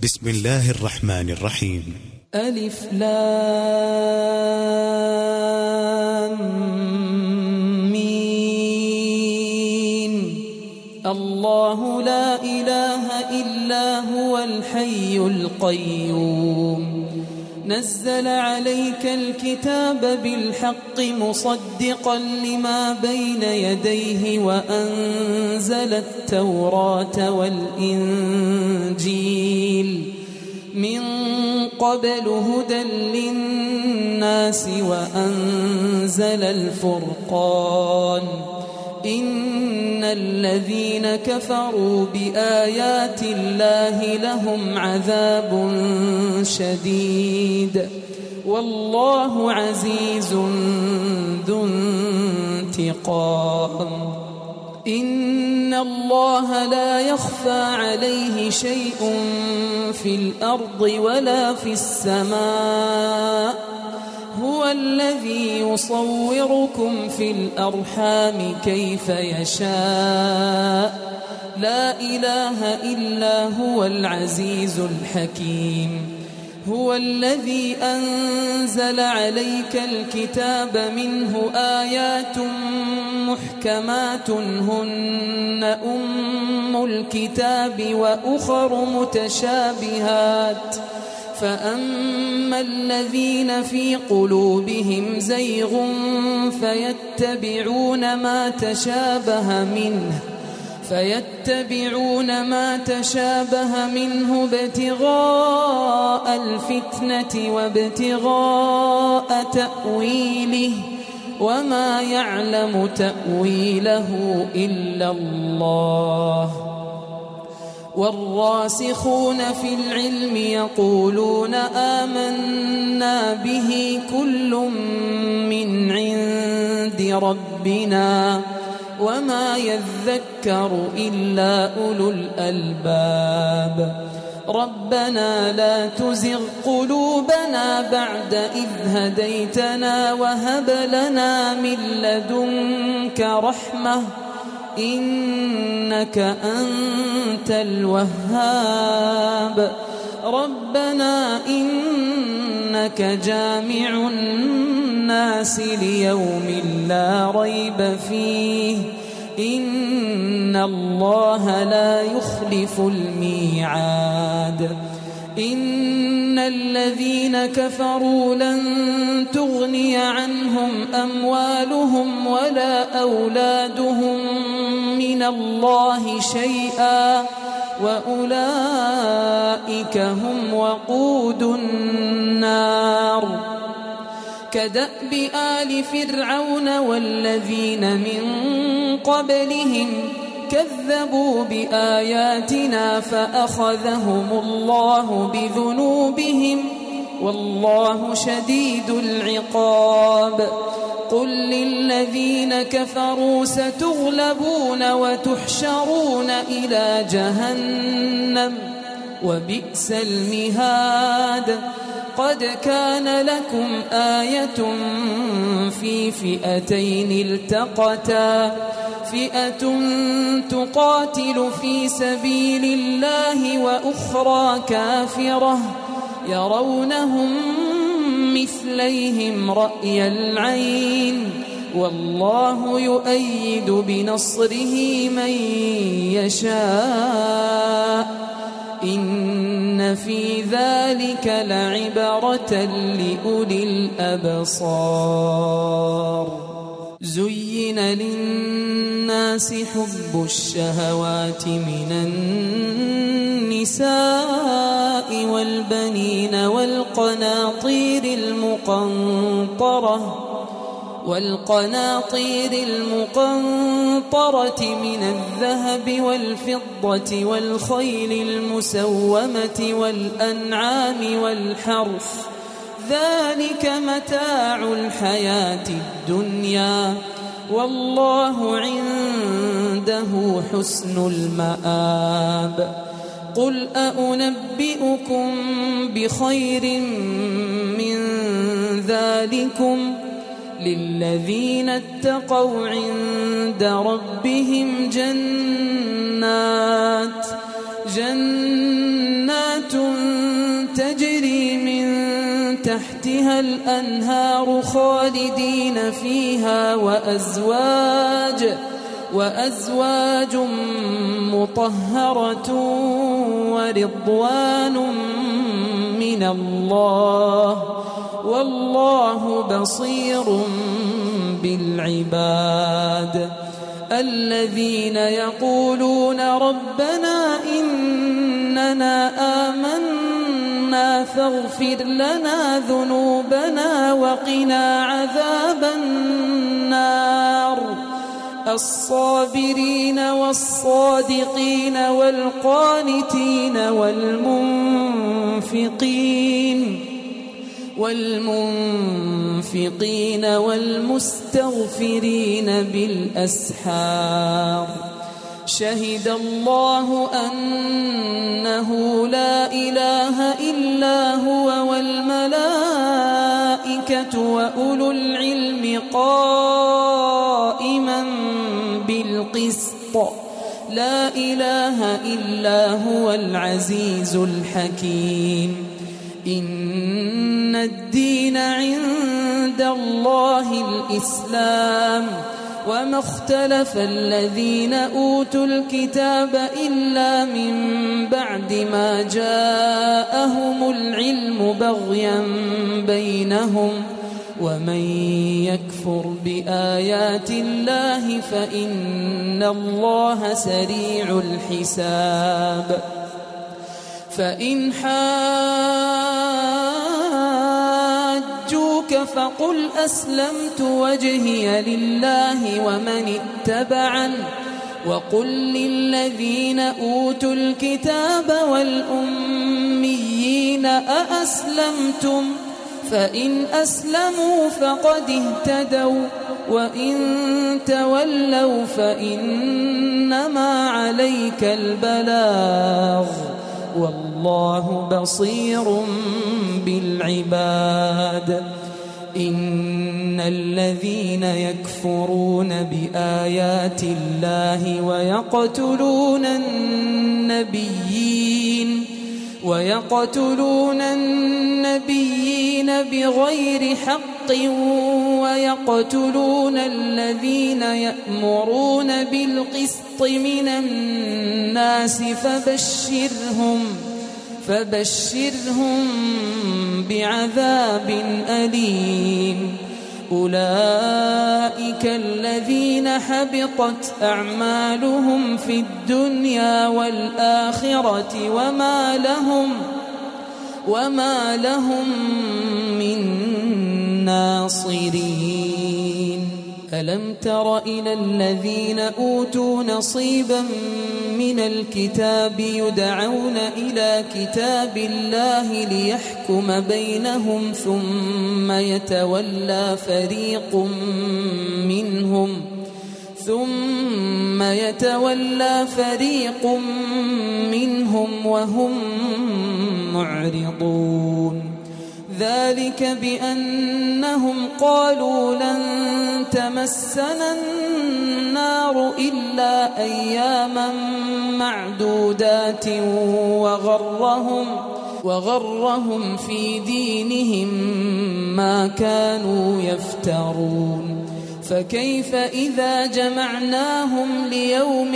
بسم الله الرحمن الرحيم. ألف لام ميم. الله لا إله إلا هو الحي القيوم نزل عليك الكتاب بالحق مصدقا لما بين يديه وأنزل التوراة والإنجيل من قبل هدى للناس وأنزل الفرقان إن الذين كفروا بآيات الله لهم عذاب شديد والله عزيز ذو انتقام. إن الله لا يخفى عليه شيء في الأرض ولا في السماء هو الذي يصوركم في الأرحام كيف يشاء لا إله إلا هو العزيز الحكيم. هو الذي أنزل عليك الكتاب منه آيات محكمات هن أم الكتاب وأخر متشابهات فأما الذين في قلوبهم زيغ فيتبعون ما تشابه منه ابتغاء الفتنة وابتغاء تأويله وما يعلم تأويله إلا الله. والراسخون في العلم يقولون آمنا به كل من عند ربنا وما يذكر إلا أولو الألباب. ربنا لا تزغ قلوبنا بعد إذ هديتنا وهب لنا من لدنك رحمة إنك أنت الوهاب. ربنا إنك جامع الناس ليوم لا ريب فيه إن الله لا يخلف الميعاد. إن الذين كفروا لن تغني عنهم أموالهم ولا أولادهم من الله شيئا وأولئك هم وقود النار. كدأب آل فرعون والذين من قبلهم كذبوا بآياتنا فأخذهم الله بذنوبهم والله شديد العقاب. قل للذين كفروا ستغلبون وتحشرون إلى جهنم وبئس المهاد. قد كان لكم آية في فئتين التقتا فئة تقاتل في سبيل الله وأخرى كافرة يرونهم مثليهم رأي العين والله يؤيد بنصره من يشاء إن في ذلك لعبرة لأولي الأبصار. زين للناس حب الشهوات من النساء والبنين والقناطير المقنطرة من الذهب والفضة والخيل المسومة والأنعام والحرث ذلك متاع الحياة الدنيا والله عنده حسن المآب. قل أنبئكم بخير من ذلكم للذين اتقوا عند ربهم جنات تجري من تحتها الأنهار خالدين فيها وأزواج مطهرة ورضوان من الله والله بصير بالعباد. الذين يقولون ربنا إننا آمنا فاغفر لنا ذنوبنا وقنا عذاب النار. الصابرين والصادقين والقانتين والمنفقين والمستغفرين بالأسحار. شهد الله أنه لا إله إلا هو والملائكة وأولو العلم قائما بالقسط. لا إله إلا هو العزيز الحكيم. إن الدين عند الله الإسلام وما اختلف الذين أوتوا الكتاب إلا من بعد ما جاءهم العلم بغيا بينهم ومن يكفر بآيات الله فإن الله سريع الحساب. فإن حاجوك فقل أسلمت وجهي لله ومن اتبعن وقل للذين أوتوا الكتاب والأميين أأسلمتم فإن أسلموا فقد اهتدوا وإن تولوا فإنما عليك البلاغ والله بصير بالعباد. إن الذين يكفرون بآيات الله ويقتلون النبيين بغير حق ويقتلون الذين يأمرون بالقسط من الناس فبشرهم بعذاب أليم. أولئك الذين حبطت أعمالهم في الدنيا والآخرة وما لهم من ناصرين. ألم تر إلى الذين أوتوا نصيبا من الكتاب يدعون إلى كتاب الله ليحكم بينهم ثم يتولى فريق منهم وهم معرضون. ذلك بأنهم قالوا لن تمسنا النار إلا أياما معدودات وغرهم في دينهم ما كانوا يفترون. فكيف إذا جمعناهم ليوم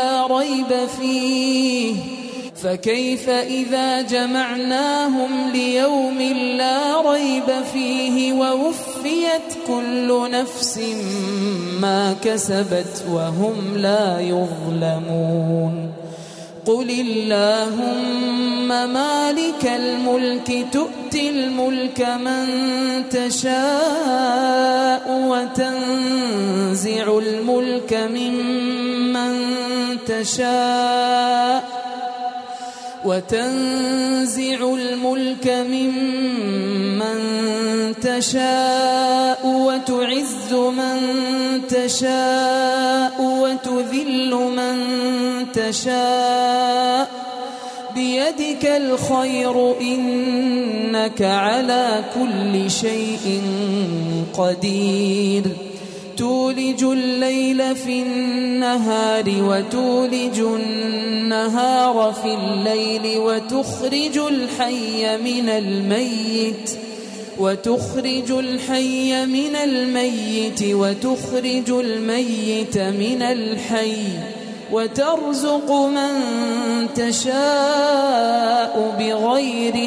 لا ريب فيه ووفيت كل نفس ما كسبت وهم لا يظلمون. قل اللهم مالك الملك تؤتي الملك من تشاء وتنزع الملك ممن تشاء وتعز من تشاء وتذل من تشاء بيدك الخير إنك على كل شيء قدير. تولج الليل في النهار وتولج النهار في الليل وتخرج الحي من الميت وتخرج الميت من الحي وترزق من تشاء بغير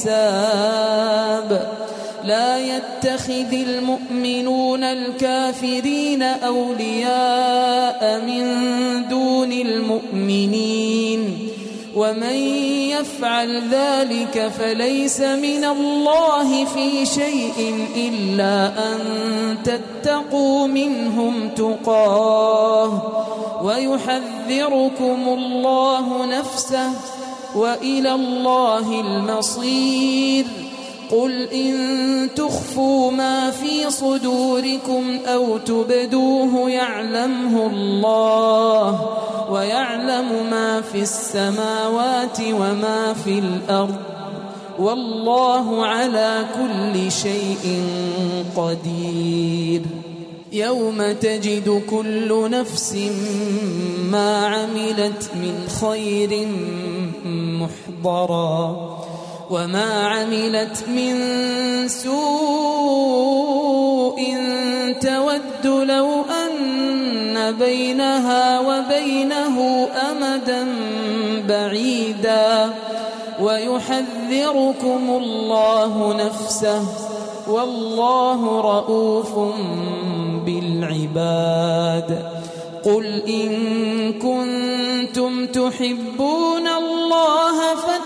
حساب لا يتخذ المؤمنون الكافرين أولياء من دون المؤمنين ومن يفعل ذلك فليس من الله في شيء إلا أن تتقوا منهم تقاه ويحذركم الله نفسه وإلى الله المصير قل إن تخفوا ما في صدوركم أو تبدوه يعلمه الله ويعلم ما في السماوات وما في الأرض والله على كل شيء قدير يوم تجد كل نفس ما عملت من خير محضرا وما عملت من سوء تود لو أن بينها وبينه أمدا بعيدا ويحذركم الله نفسه والله رؤوف بالعباد قل إن كنتم تحبون الله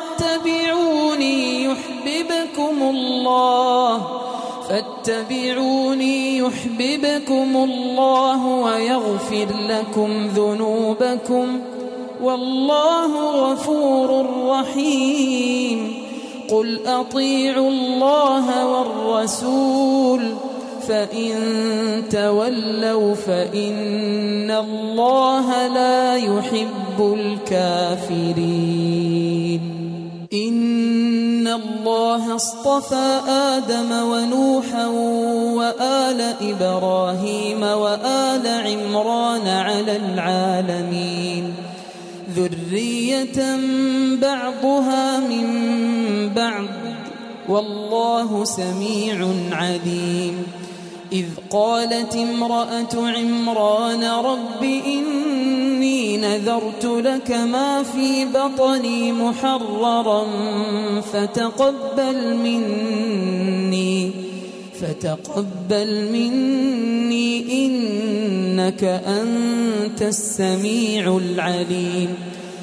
فاتبعوني يحببكم الله ويغفر لكم ذنوبكم والله غفور رحيم قل أطيعوا الله والرسول فإن تولوا فإن الله لا يحب الكافرين إن الله اصطفى آدم ونوحا وآل إبراهيم وآل عمران على العالمين ذرية بعضها من بعض والله سميع عليم إذ قالت امرأة عمران رب إني نذرت لك ما في بطني محررا فتقبل مني إنك أنت السميع العليم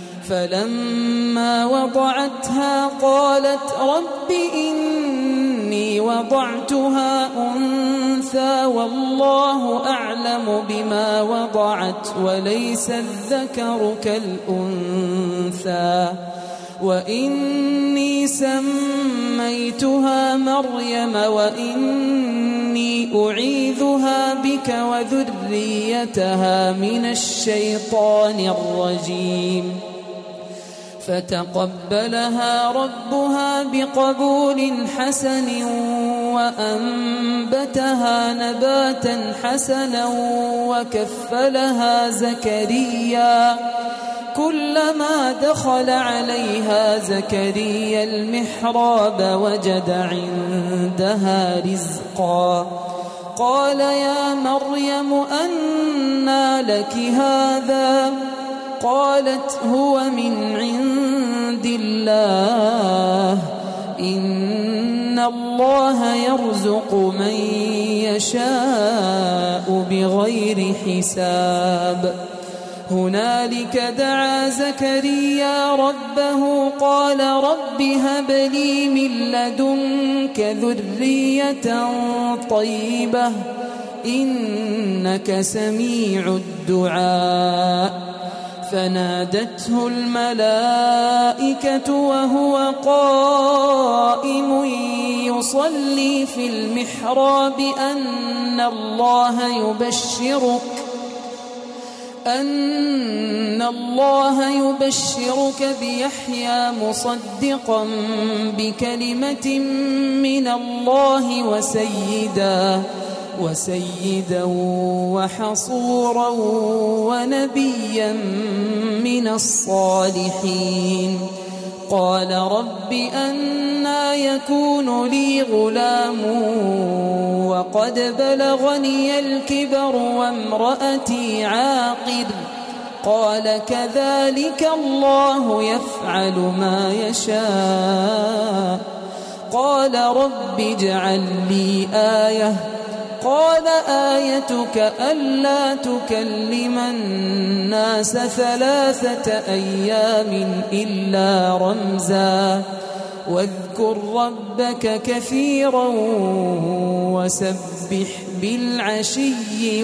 فلما وضعتها قالت رب إني وضعتها أنثى والله أعلم بما وضعت وليس الذكر كالأنثى وإني سميتها مريم وإني أعيذها بك وذريتها من الشيطان الرجيم فتقبلها ربها بقبول حسن وأنبتها نباتا حسنا وكفلها زكريا كلما دخل عليها زكريا المحراب وجد عندها رزقا قال يا مريم أنى لك هذا قالت هو من عند الله إن الله يرزق من يشاء بغير حساب هنالك دعا زكريا ربه قال رب هب لي من لدنك ذرية طيبة إنك سميع الدعاء فنادته الملائكة وهو قائم يصلي في المحراب أن الله يبشرك بيحيى مصدقا بكلمة من الله وسيدا وحصورا ونبيا من الصالحين. قال رب أنى يكون لي غلام وقد بلغني الكبر وامرأتي عاقر. قال كذلك الله يفعل ما يشاء. قال رب اجعل لي آية. قال آيتك ألا تكلم الناس 3 أيام إلا رمزا واذكر ربك كثيرا وسبح بالعشي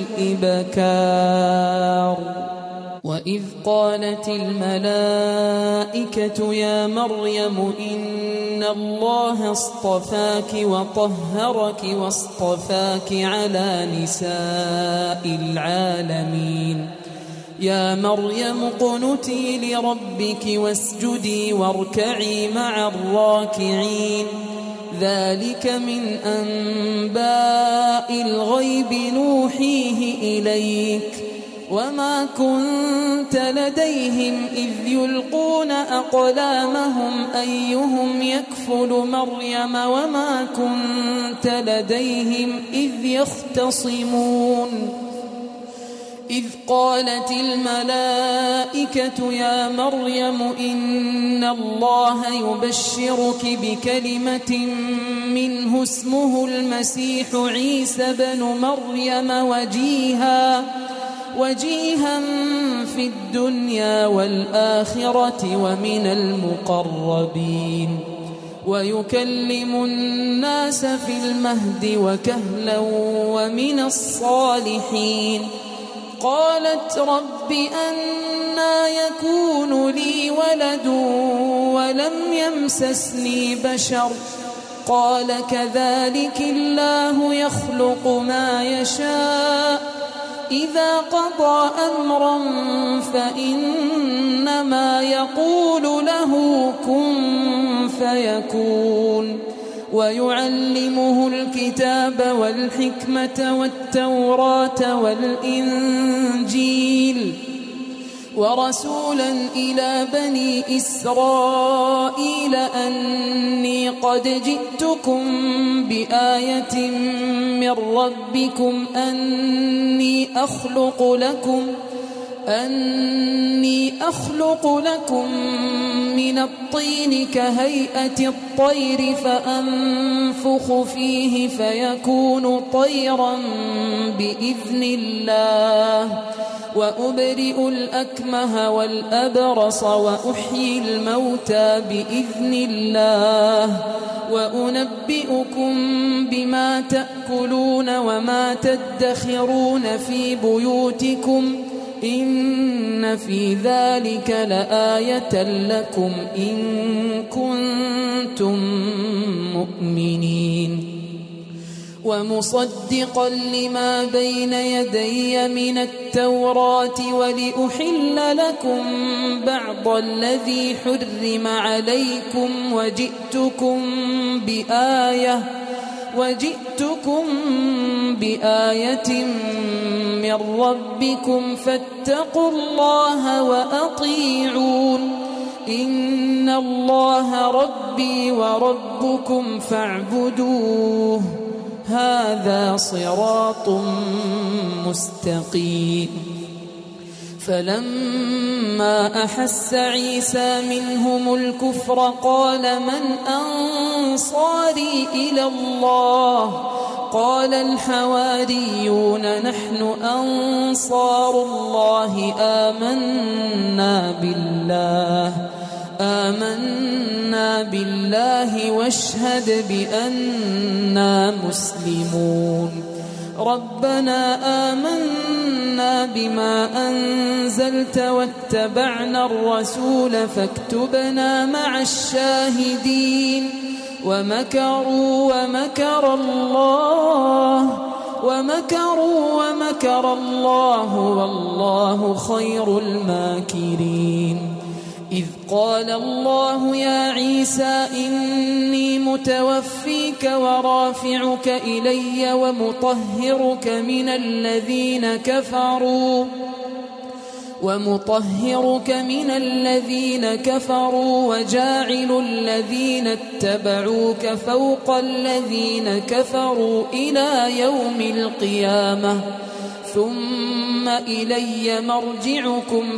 والإبكار. وإذ قالت الملائكة يا مريم إن الله اصطفاك وطهرك واصطفاك على نساء العالمين. يا مريم اقنتي لربك واسجدي واركعي مع الراكعين. ذلك من أنباء الغيب نوحيه إليك وما كنت لديهم إذ يلقون أقلامهم أيهم يكفل مريم وما كنت لديهم إذ يختصمون. إذ قالت الملائكة يا مريم إن الله يبشرك بكلمة منه اسمه المسيح عيسى بن مريم وجيها في الدنيا والآخرة ومن المقربين ويكلم الناس في المهد وكهلا ومن الصالحين. قالت رب أنى يكون لي ولد ولم يمسسني بشر. قال كذلك الله يخلق ما يشاء إذا قضى أمرا فإنما يقول له كن فيكون. ويعلمه الكتاب والحكمة والتوراة والإنجيل ورسولا إلى بني إسرائيل أني قد جئتكم بآية من ربكم أني أخلق لكم من الطين كهيئة الطير فأنفخ فيه فيكون طيرا بإذن الله وأبرئ الأكمه والأبرص وأحيي الموتى بإذن الله وأنبئكم بما تأكلون وما تدخرون في بيوتكم إن في ذلك لآية لكم إن كنتم مؤمنين. ومصدقا لما بين يدي من التوراة ولأحل لكم بعض الذي حرم عليكم وجئتكم بآية من ربكم فاتقوا الله وأطيعون. إن الله ربي وربكم فاعبدوه هذا صراط مستقيم. فلما أحس عيسى منهم الكفر قال من أنصاري إلى الله؟ قال الحواريون نحن أنصار الله آمنا بالله واشهد بأننا مسلمون. ربنا آمنا بما أنزلت واتبعنا الرسول فاكتبنا مع الشاهدين. ومكروا ومكر الله والله خير الماكرين. إذ قال الله يا عيسى إني متوفيك ورافعك إلي ومطهرك من الذين كفروا وجاعل الذين اتبعوك فوق الذين كفروا إلى يوم القيامة ثم إلي مرجعكم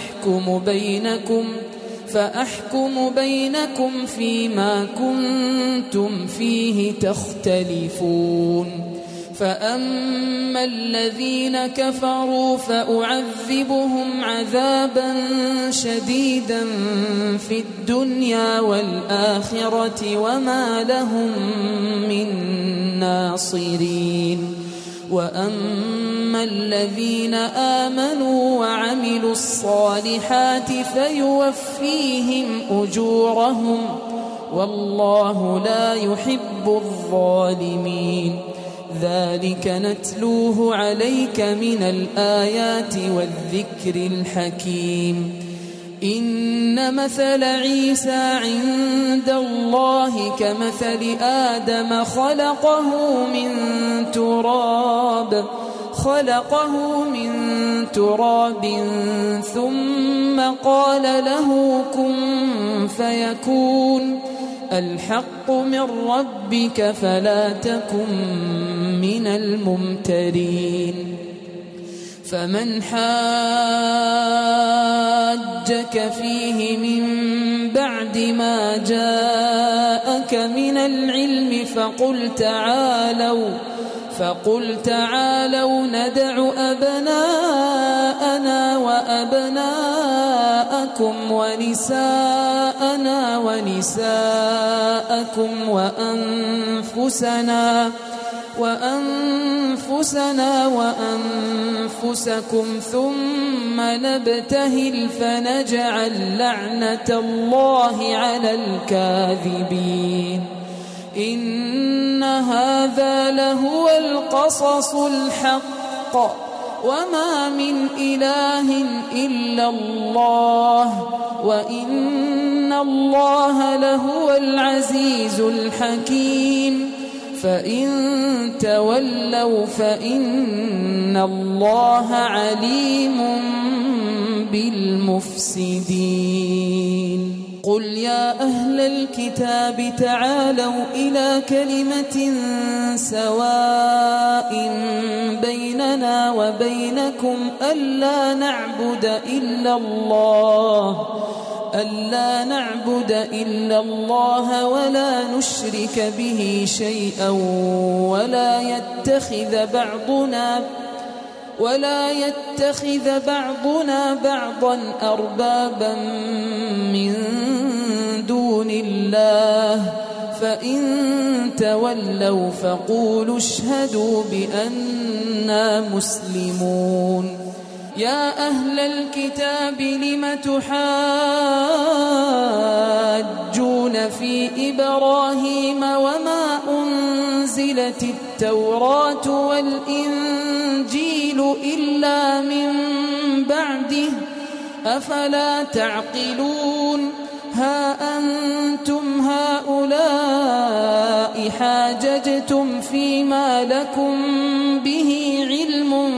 فأحكم بينكم فيما كنتم فيه تختلفون فأما الذين كفروا فأعذبهم عذابا شديدا في الدنيا والآخرة وما لهم من ناصرين وأما الذين آمنوا وعملوا الصالحات فيوفيهم أجورهم والله لا يحب الظالمين ذلك نتلوه عليك من الآيات والذكر الحكيم إن مثل عيسى عند الله كمثل آدم خلقه من تراب ثم قال له كن فيكون الحق من ربك فلا تكن من الممترين فمن حاجك فيه من بعد ما جاءك من العلم فقل تعالوا ندع أبناءنا وأبناءكم ونساءنا ونساءكم وأنفسنا وأنفسكم ثم نبتهل فنجعل لعنة الله على الكاذبين إن هذا لهو القصص الحق وما من إله إلا الله وإن الله لهو العزيز الحكيم فإن تولوا فإن الله عليم بالمفسدين قل يا أهل الكتاب تعالوا إلى كلمة سواء بيننا وبينكم ألا نعبد إلا الله ولا نشرك به شيئا ولا يتخذ بعضنا بعضا أربابا من دون الله فإن تولوا فقولوا اشهدوا بأننا مسلمون يا أهل الكتاب لم تحاجون في إبراهيم وما أنزلت التوراة والإنجيل إلا من بعده أفلا تعقلون ها أنتم هؤلاء حاججتم فيما لكم به علم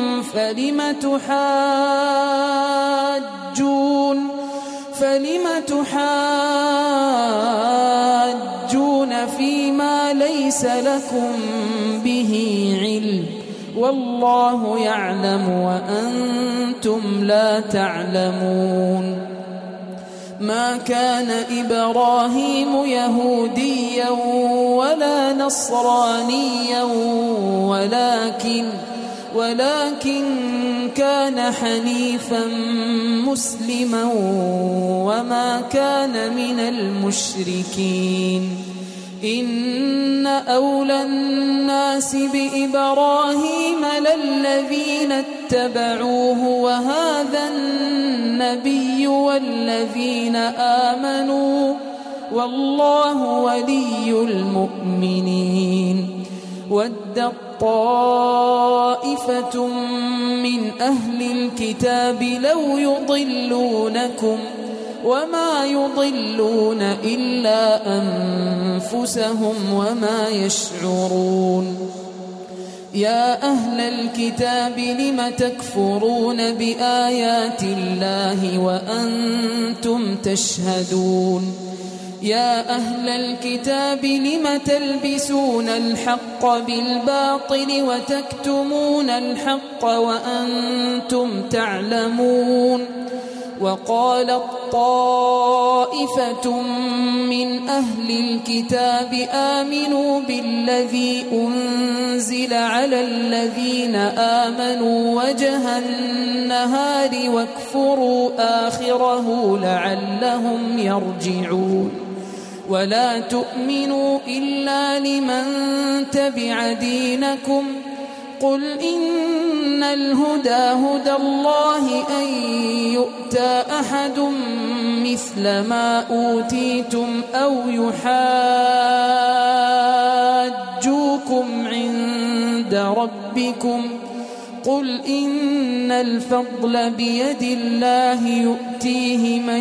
فلم تحاجون فيما ليس لكم به علم والله يعلم وأنتم لا تعلمون ما كان إبراهيم يهوديا ولا نصرانيا ولكن كان حنيفا مسلما وما كان من المشركين إن أولى الناس بإبراهيم للذين اتبعوه وهذا النبي والذين آمنوا والله ولي المؤمنين ودت طائفة من أهل الكتاب لو يضلونكم وما يضلون إلا أنفسهم وما يشعرون. يا أهل الكتاب لم تكفرون بآيات الله وأنتم تشهدون. يا أهل الكتاب لم تلبسون الحق بالباطل وتكتمون الحق وأنتم تعلمون. وقالت طائفة من أهل الكتاب آمنوا بالذي أنزل على الذين آمنوا وجه النهار واكفروا آخره لعلهم يرجعون. ولا تؤمنوا إلا لمن تبع دينكم قل إن الهدى هدى الله أن يؤتى أحد مثل ما أوتيتم أو يحاجوكم عند ربكم قل إن الفضل بيد الله يؤتيه من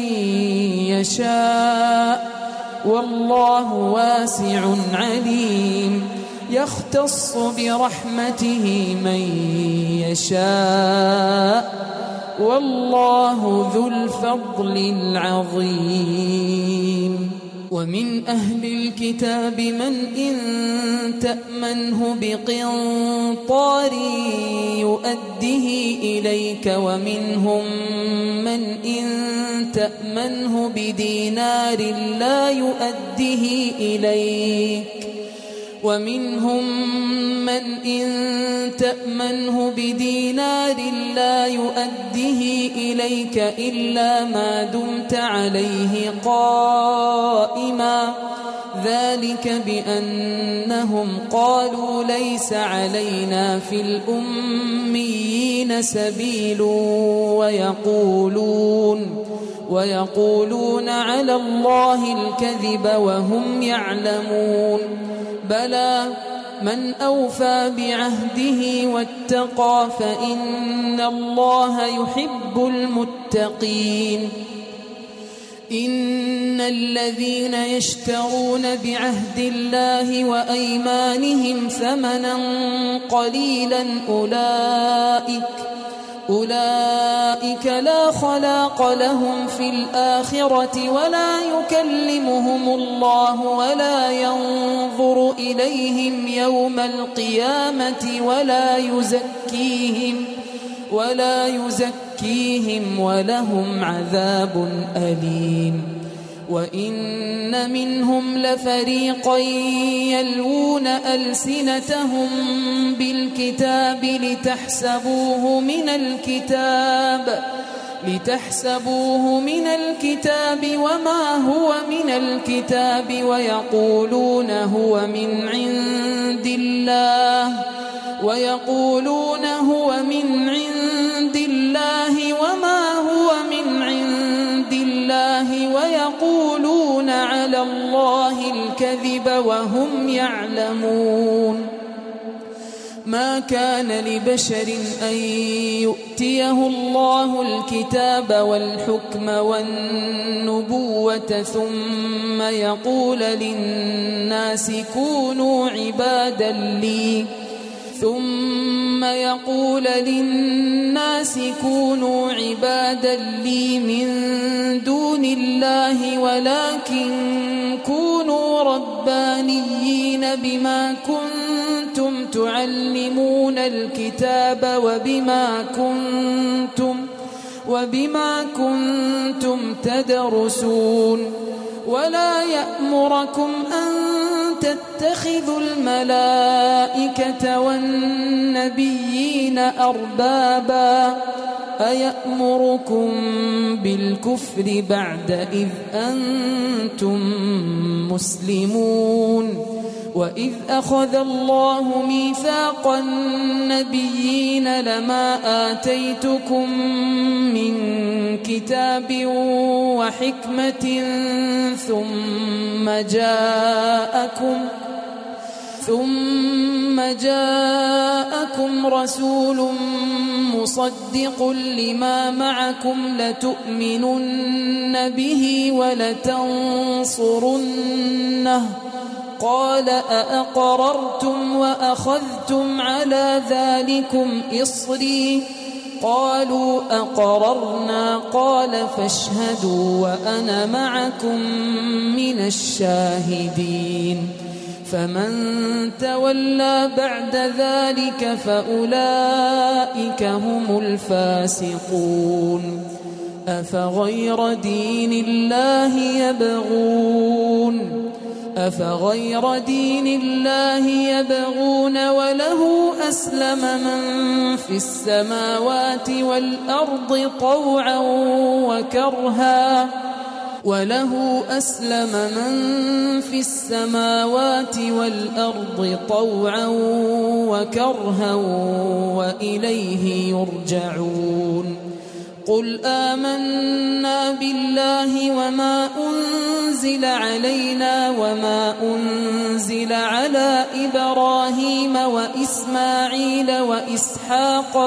يشاء والله واسع عليم. يختص برحمته من يشاء والله ذو الفضل العظيم. ومن أهل الكتاب من إن تأمنه بقنطار يؤده إليك ومنهم من إن تأمنه بدينار لا يؤده إليك ومنهم من إن تأمنه بدينار لا يؤده إليك إلا ما دمت عليه قائما ذلك بأنهم قالوا ليس علينا في الأميين سبيل ويقولون على الله الكذب وهم يعلمون. بلى من أوفى بعهده واتقى فإن الله يحب المتقين. إن الذين يشترون بعهد الله وأيمانهم ثمنا قليلا أولئك لا خلاق لهم في الآخرة ولا يكلمهم الله ولا ينظر إليهم يوم القيامة ولا يزكيهم ولهم عذاب أليم. وإن منهم لفريقا يلوون ألسنتهم بالكتاب لتحسبوه من الكتاب وما هو من الكتاب ويقولون هو من عند الله وما هو من عند الله ويقولون على الله الكذب وهم يعلمون. ما كان لبشر أن يؤتيه الله الكتاب والحكم والنبوة ثم يقول للناس كونوا عبادا لي من دون الله ولكن كونوا ربانيين بما كنتم تعلمون الكتاب وبما كنتم تدرسون. ولا يأمركم أن تتخذوا الملائكة والنبيين أربابا أيأمركم بالكفر بعد إذ أنتم مسلمون. وإذ أخذ الله ميثاق النبيين لما آتيتكم من كتاب ثم جاءكم رسول مصدق لما معكم لتؤمنن به ولتنصرنه قال أأقررتم وأخذتم على ذلكم إصري قالوا أقررنا قال فاشهدوا وأنا معكم من الشاهدين فمن تولى بعد ذلك فأولئك هم الفاسقون أفغير دين الله يبغون وله أسلم من في السماوات والأرض طوعا وكرها وإليه يرجعون قل آمنا بالله وما أنزل علينا وما أنزل على إبراهيم وإسماعيل وإسحاق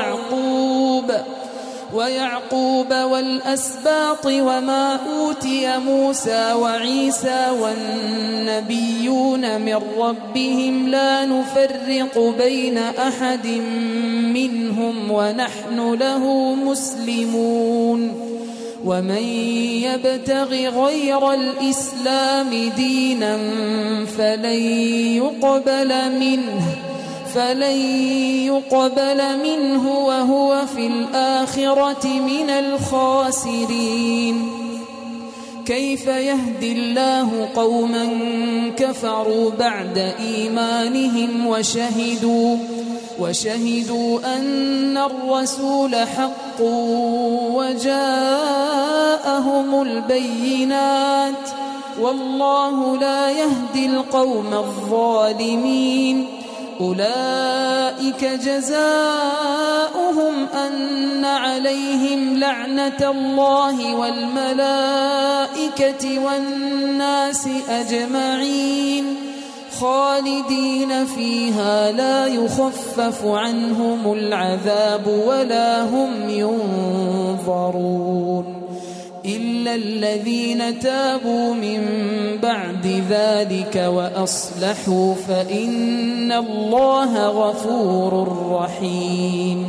ويعقوب والأسباط وما أوتي موسى وعيسى والنبيون من ربهم لا نفرق بين أحد منهم ونحن له مسلمون ومن يبتغ غير الإسلام دينا فلن يقبل منه وهو في الآخرة من الخاسرين كيف يهدي الله قوما كفروا بعد إيمانهم وشهدوا أن الرسول حق وجاءهم البينات والله لا يهدي القوم الظالمين أولئك جزاؤهم أن عليهم لعنة الله والملائكة والناس أجمعين خالدين فيها لا يخفف عنهم العذاب ولا هم ينظرون إلا الذين تابوا من بعد ذلك وأصلحوا فإن الله غفور رحيم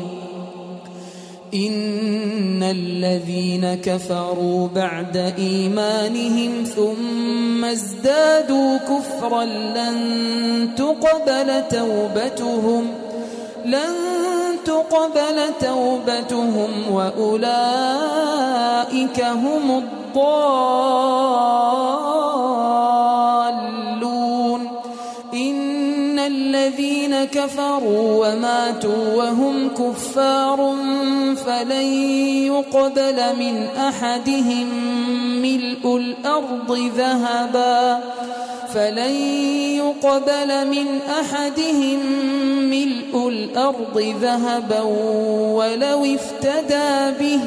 إن الذين كفروا بعد إيمانهم ثم ازدادوا كفرا لن تقبل توبتهم وأولئك هم الضالون إن الذين كفروا وماتوا وهم كفار فلن يقبل من أحدهم ملء الأرض ذهبا ولو افتدى به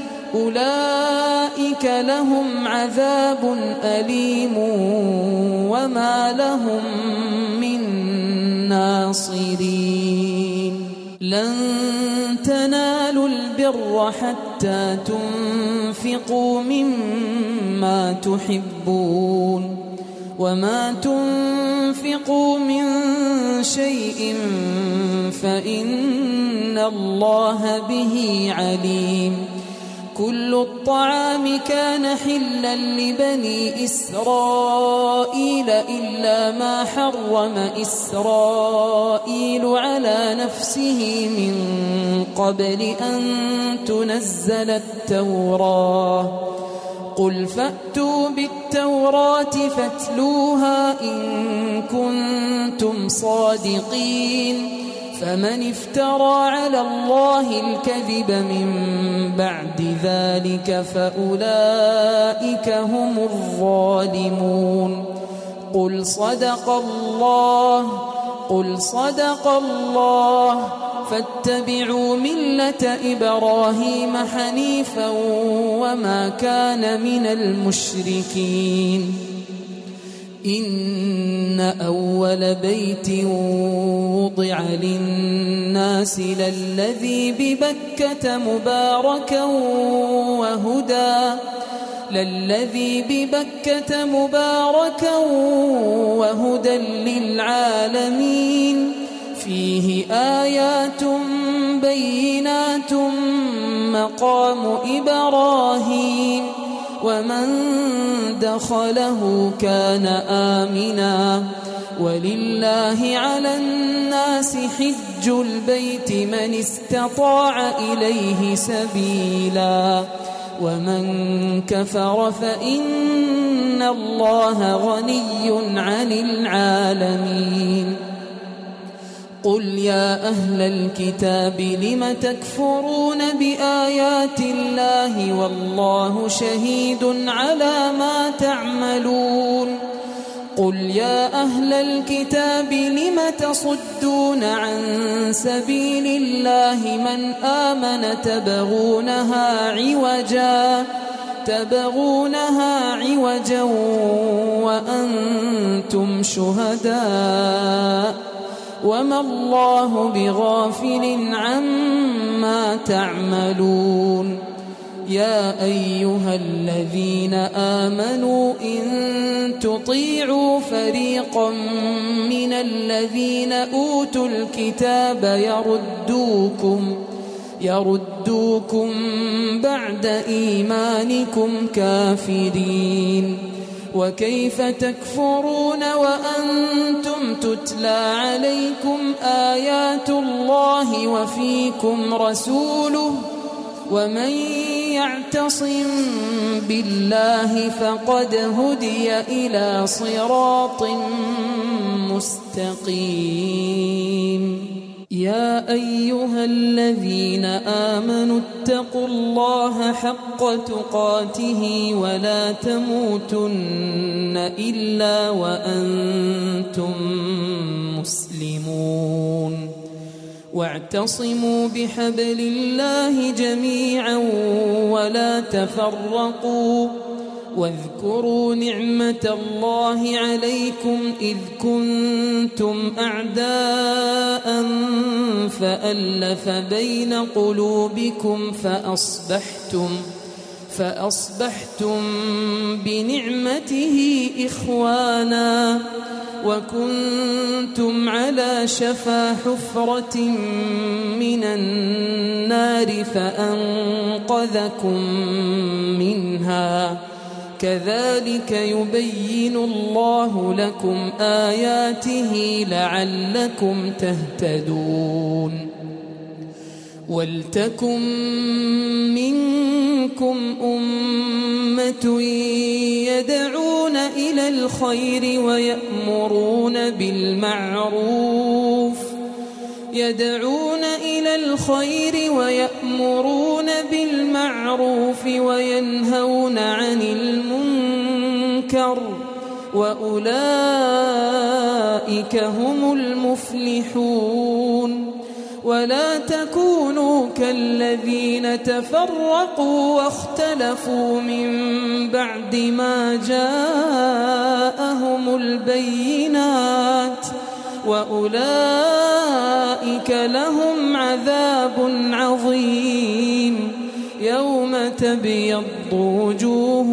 أولئك لهم عذاب أليم وما لهم من ناصرين لن تنالوا البر حتى تنفقوا مما تحبون وما تنفقوا من شيء فإن الله به عليم كل الطعام كان حلا لبني إسرائيل إلا ما حرم إسرائيل على نفسه من قبل أن تنزل التوراة قل فأتوا بالتوراة فاتلوها إن كنتم صادقين فمن افترى على الله الكذب من بعد ذلك فأولئك هم الظالمون قل صدق الله فاتبعوا ملة إبراهيم حنيفا وما كان من المشركين إن أول بيت وضع للناس للذي ببكة مباركا وهدى للعالمين فيه آيات بينات مقام إبراهيم ومن دخله كان آمنا ولله على الناس حج البيت من استطاع إليه سبيلا ومن كفر فإن الله غني عن العالمين قل يا أهل الكتاب لم تكفرون بآيات الله والله شهيد على ما تعملون قل يا أهل الكتاب لم تصدون عن سبيل الله من آمن تبغونها عوجا وأنتم شهداء وما الله بغافل عما تعملون يا أيها الذين آمنوا إن تطيعوا فريقا من الذين أوتوا الكتاب يردوكم بعد إيمانكم كافرين وكيف تكفرون وأنتم تتلى عليكم آيات الله وفيكم رسوله ومن يعتصم بالله فقد هدي إلى صراط مستقيم يا أيها الذين آمنوا اتقوا الله حق تقاته ولا تموتن إلا وأنتم مسلمون واعتصموا بحبل الله جميعا ولا تفرقوا واذكروا نعمة الله عليكم إذ كنتم أعداء فألف بين قلوبكم فأصبحتم بنعمته إخوانا وكنتم على شفا حفرة من النار فأنقذكم منها كذلك يبين الله لكم آياته لعلكم تهتدون ولتكن منكم أمة يدعون إلى الخير ويأمرون بالمعروف وينهون عن المنكر وأولئك هم المفلحون ولا تكونوا كالذين تفرقوا واختلفوا من بعد ما جاءهم البينات وأولئك لهم عذاب عظيم يوم تبيض وجوه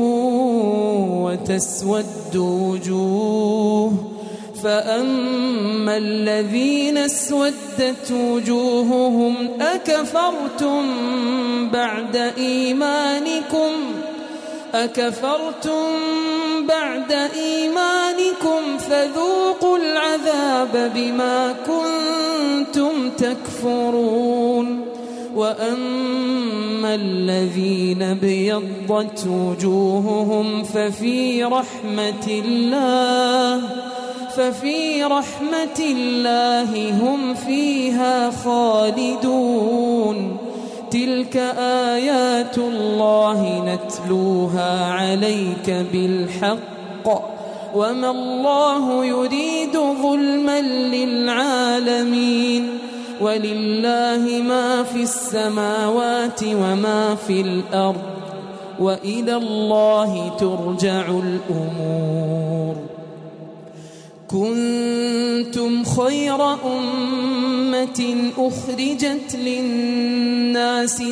وتسود وجوه فأما الذين اسودت وجوههم أكفرتم بعد إيمانكم فذوقوا العذاب بما كنتم تكفرون وأما الذين ابيضت وجوههم ففي رحمة الله هم فيها خالدون تلك آيات الله نتلوها عليك بالحق وما الله يريد ظلما للعالمين ولله ما في السماوات وما في الأرض وإلى الله ترجع الأمور كنتم خير أمة أخرجت للناس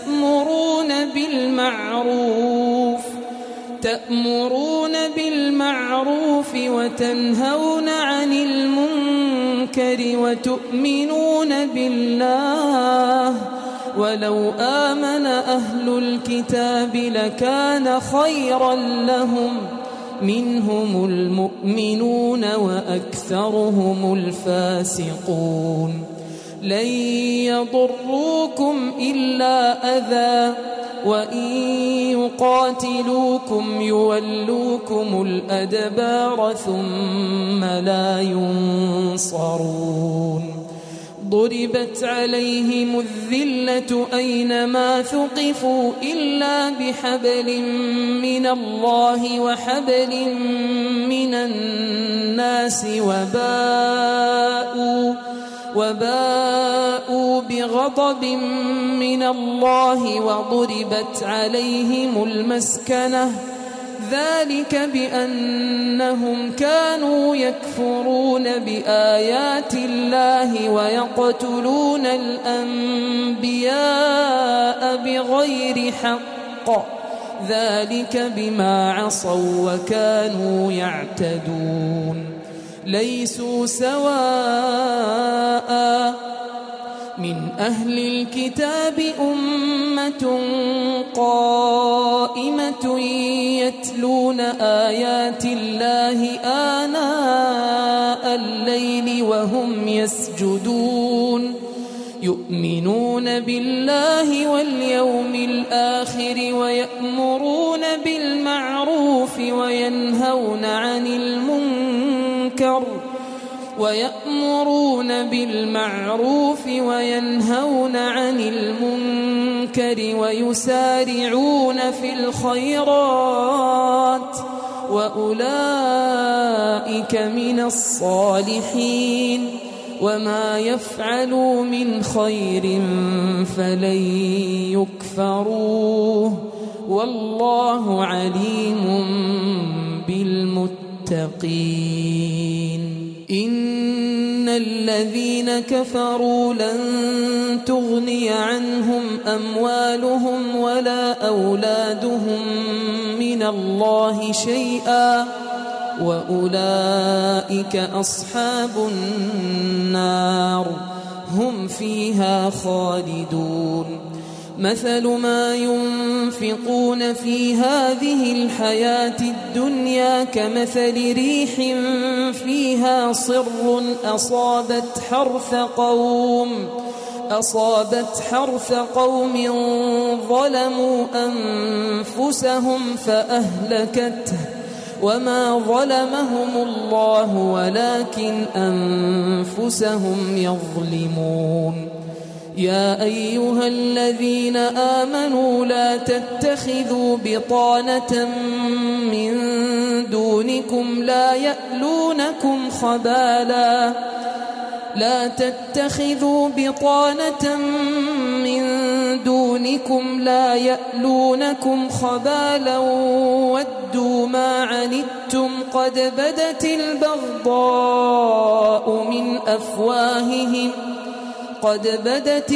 تأمرون بالمعروف وتنهون عن المنكر وتؤمنون بالله ولو آمن أهل الكتاب لكان خيرا لهم منهم المؤمنون وأكثرهم الفاسقون لن يضروكم إلا أذى وإن يقاتلوكم يولوكم الأدبار ثم لا ينصرون ضربت عليهم الذلة أينما ثقفوا إلا بحبل من الله وحبل من الناس وباءوا بغضب من الله وضربت عليهم المسكنة ذلك بأنهم كانوا يكفرون بآيات الله ويقتلون الأنبياء بغير حق ذلك بما عصوا وكانوا يعتدون ليسوا سواء من أهل الكتاب أمة قائمة يتلون آيات الله آناء الليل وهم يسجدون يؤمنون بالله واليوم الآخر ويأمرون بالمعروف وينهون عن المنكر ويسارعون في الخيرات وأولئك من الصالحين وما يفعلوا من خير فلن يكفروه والله عليم بالمتقين إن الذين كفروا لن تغني عنهم أموالهم ولا أولادهم من الله شيئا وأولئك أصحاب النار هم فيها خالدون مثل ما ينفقون في هذه الحياة الدنيا كمثل ريح فيها صر أصابت حرث قوم ظلموا أنفسهم فأهلكته وما ظلمهم الله ولكن أنفسهم يظلمون يا أيها الذين آمنوا لا تتخذوا بطانة من دونكم لا يألونكم خبالا ودوا ما عنتم قد بدت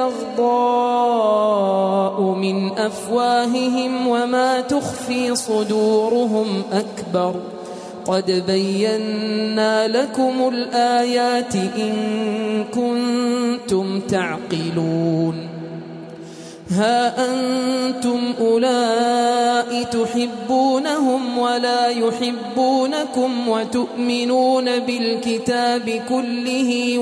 البغضاء من أفواههم وما تخفي صدورهم أكبر قد بينا لكم الآيات إن كنتم تعقلون ها أنتم أولئك تحبونهم ولا يحبونكم وتؤمنون بالكتاب كله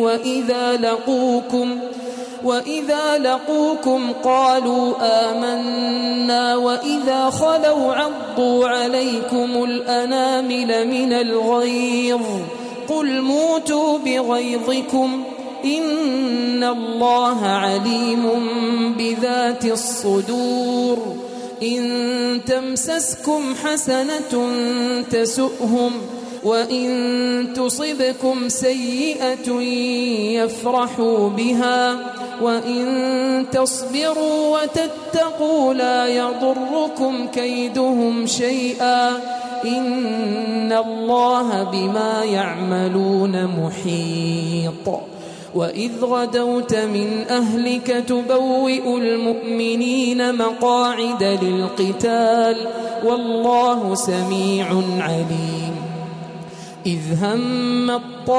وإذا لقوكم قالوا آمنا وإذا خلوا عضوا عليكم الأنامل من الغيظ قل موتوا بغيظكم إن الله عليم بذات الصدور إن تمسسكم حسنة تسؤهم وإن تصبكم سيئة يفرحوا بها وإن تصبروا وتتقوا لا يضركم كيدهم شيئا إن الله بما يعملون محيط وإذ غدوت من أهلك تبوئ المؤمنين مقاعد للقتال والله سميع عليم إذ هم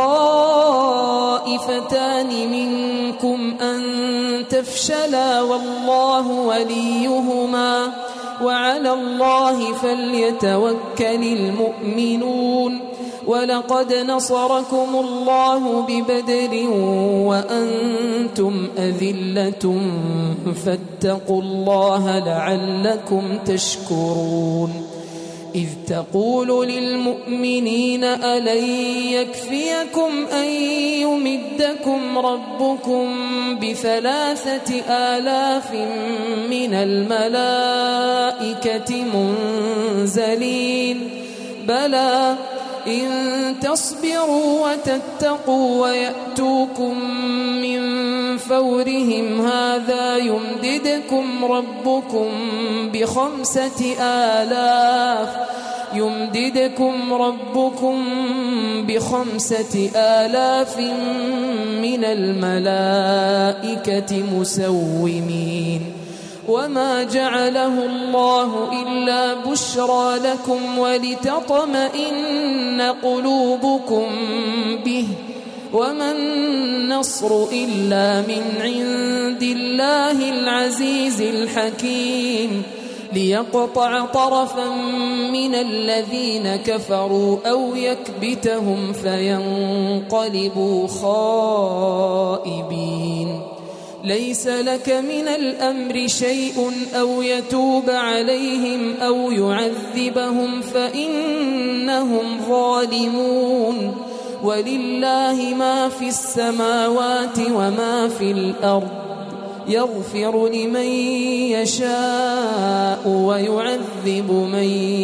الطائفتان منكم أن تفشلا والله وليهما وعلى الله فليتوكل المؤمنون ولقد نصركم الله ببدر وأنتم أذلة فاتقوا الله لعلكم تشكرون إذ تقول للمؤمنين ألن يكفيكم أن يمدكم ربكم ب3,000 من الملائكة منزلين بلى إن تصبروا وتتقوا ويأتوكم من فورهم هذا يمددكم ربكم ب5,000 من الملائكة مسومين وما جعله الله إلا بشرى لكم ولتطمئن قلوبكم به وما النصر إلا من عند الله العزيز الحكيم ليقطع طرفا من الذين كفروا أو يكبتهم فينقلبوا خائبين ليس لك من الأمر شيء أو يتوب عليهم أو يعذبهم فإنهم ظالمون ولله ما في السماوات وما في الأرض يغفر لمن يشاء ويعذب من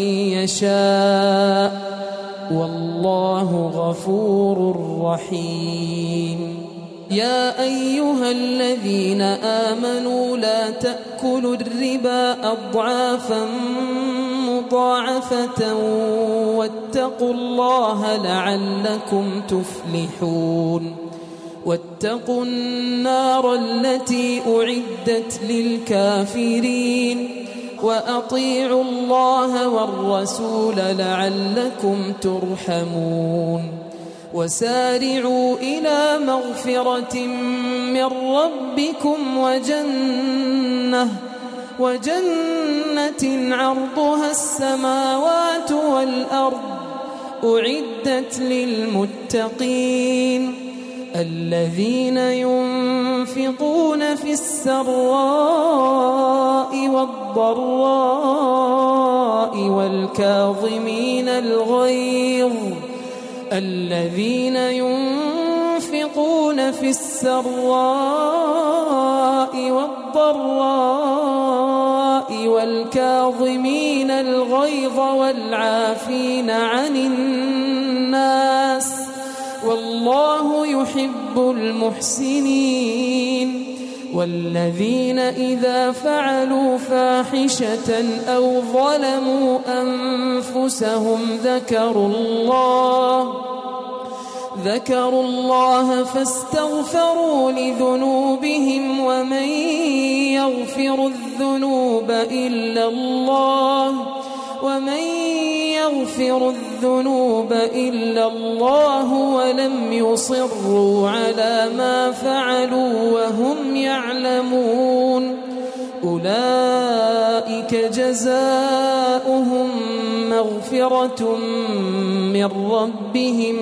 يشاء والله غفور رحيم يا أيها الذين آمنوا لا تأكلوا الربا أضعافا مضاعفة واتقوا الله لعلكم تفلحون واتقوا النار التي أعدت للكافرين وأطيعوا الله والرسول لعلكم ترحمون وسارعوا إلى مغفرة من ربكم وجنة عرضها السماوات والأرض أعدت للمتقين الذين ينفقون في السراء والضراء والكاظمين الغيظ والعافين عن الناس والله يحب المحسنين والذين إذا فعلوا فاحشة أو ظلموا أنفسهم ذكروا الله فاستغفروا لذنوبهم ومن يغفر الذنوب إلا الله ولم يصروا على ما فعلوا وهم يعلمون أولئك جزاؤهم مغفرة من ربهم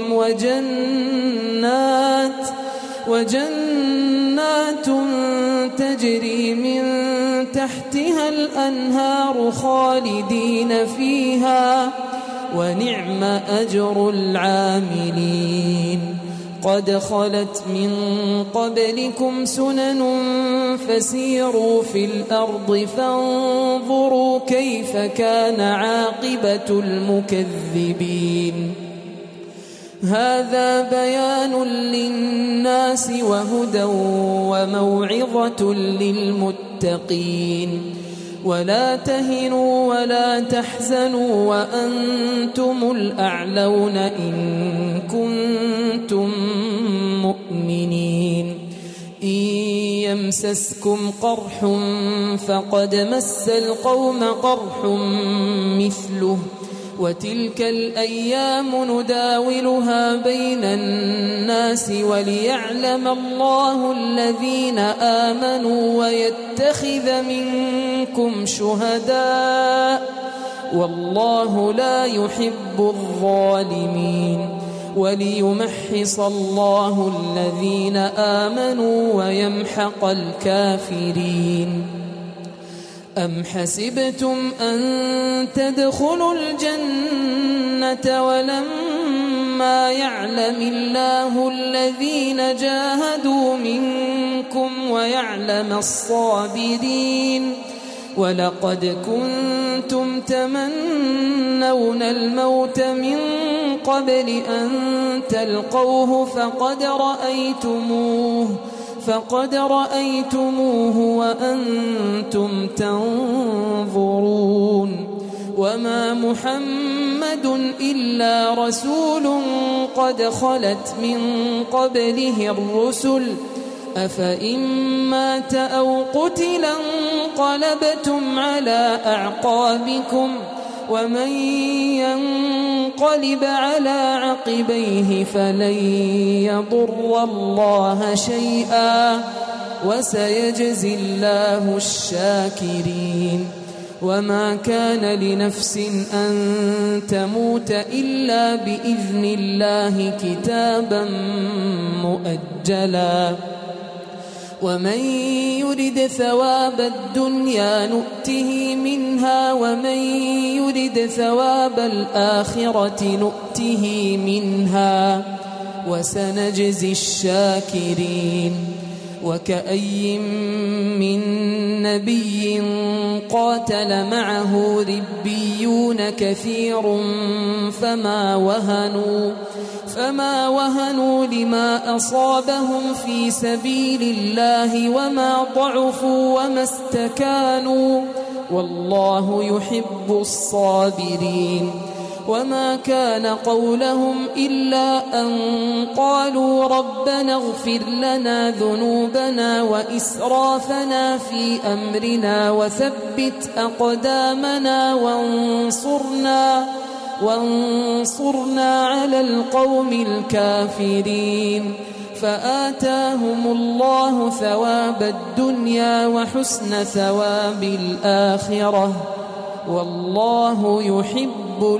وجنات تجري من تحتها الأنهار خالدين فيها ونعم أجر العاملين قد خلت من قبلكم سنن فسيروا في الأرض فانظروا كيف كان عاقبة المكذبين هذا بيان للناس وهدى وموعظة للمتقين ولا تهنوا ولا تحزنوا وأنتم الأعلون إن كنتم مؤمنين إن يمسسكم قرح فقد مس القوم قرح مثله وتلك الأيام نداولها بين الناس وليعلم الله الذين آمنوا ويتخذ منكم شهداء والله لا يحب الظالمين وليمحص الله الذين آمنوا ويمحق الكافرين أم حسبتم أن تدخلوا الجنة ولما يعلم الله الذين جاهدوا منكم ويعلم الصابرين ولقد كنتم تمنون الموت من قبل أن تلقوه فقد رأيتموه وأنتم تنظرون وما محمد إلا رسول قد خلت من قبله الرسل أفإن مات أو قتلا انقلبتم على أعقابكم ومن ينقلب على عقبيه فلن يضر الله شيئا وسيجزي الله الشاكرين وما كان لنفس أن تموت إلا بإذن الله كتابا مؤجلا ومن يرد ثواب الدنيا نؤته منها ومن يرد ثواب الآخرة نؤته منها وسنجزي الشاكرين وكأي من نبي قاتل معه ربيون كثير فما وهنوا لما أصابهم في سبيل الله وما ضعفوا وما استكانوا والله يحب الصابرين وما كان قولهم إلا أن قالوا ربنا اغفر لنا ذنوبنا وإسرافنا في أمرنا وثبت أقدامنا وانصرنا على القوم الكافرين فآتاهم الله ثواب الدنيا وحسن ثواب الآخرة والله يحب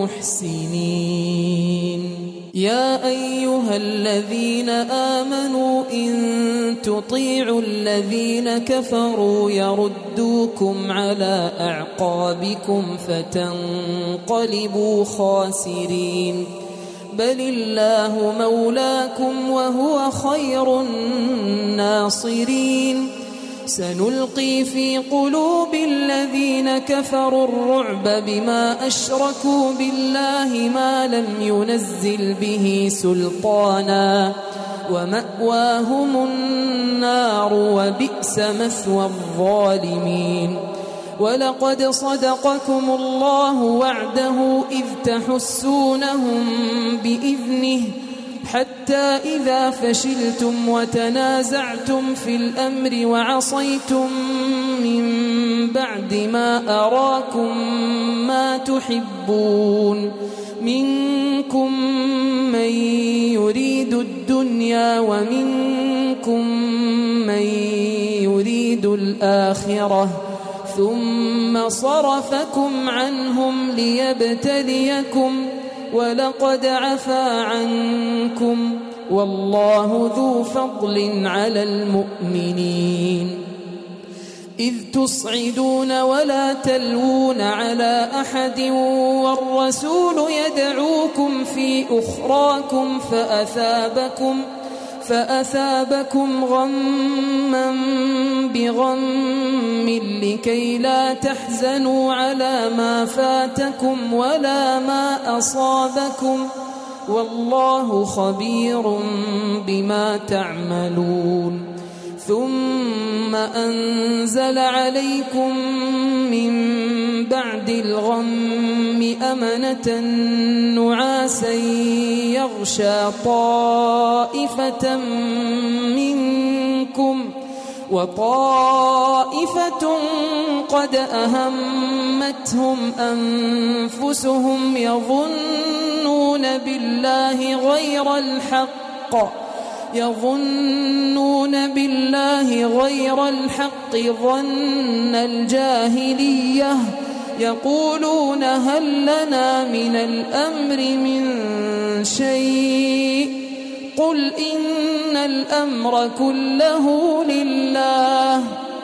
المحسنين يا أيها الذين آمنوا إن تطيعوا الذين كفروا يردوكم على أعقابكم فتنقلبوا خاسرين بل الله مولاكم وهو خير الناصرين سنلقي في قلوب الذين كفروا الرعب بما أشركوا بالله ما لم ينزل به سلطانا ومأواهم النار وبئس مثوى الظالمين ولقد صدقكم الله وعده إذ تحسونهم بإذنه حتى إذا فشلتم وتنازعتم في الأمر وعصيتم من بعد ما أراكم ما تحبون منكم من يريد الدنيا ومنكم من يريد الآخرة ثم صرفكم عنهم ليبتليكم ولقد عفا عنكم والله ذو فضل على المؤمنين إذ تصعدون ولا تلوون على أحد والرسول يدعوكم في أخراكم فأثابكم غما بغم لكي لا تحزنوا على ما فاتكم ولا ما أصابكم والله خبير بما تعملون ثم أنزل عليكم من بعد الغم أمنة نعاسا يغشى طائفة منكم وطائفة قد أهمتهم أنفسهم يظنون بالله غير الحق ظن الجاهلية يقولون هل لنا من الأمر من شيء قل إن الأمر كله لله